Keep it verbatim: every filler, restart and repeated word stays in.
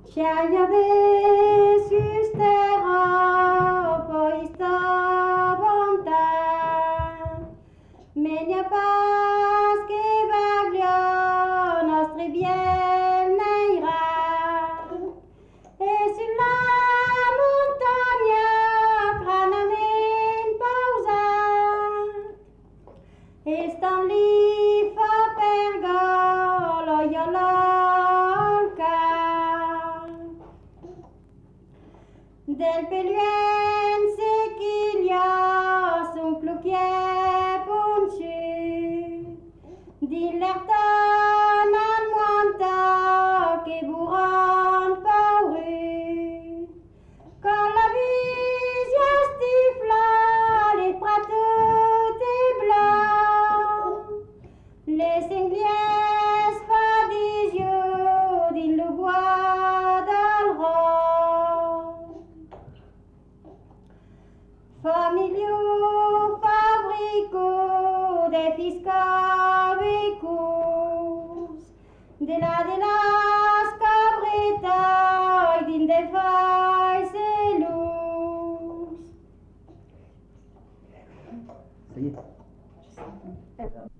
Sciaglie sustera poi sta bontà, Menia pas che vaglio nostri bien neira, e sulla montagna cranamen pausa, e stan lì fa pergolo iololca. Del peluen sequilio son pluquier ponchu, din lertan an moanta que buron pauru. Quand la vision stifla les pratos et blancs, les cingliers fadisio din le bois d'Alron. Familio fabrico de fiscabicus, de la de las cabritas din de faiselus. Ça y est.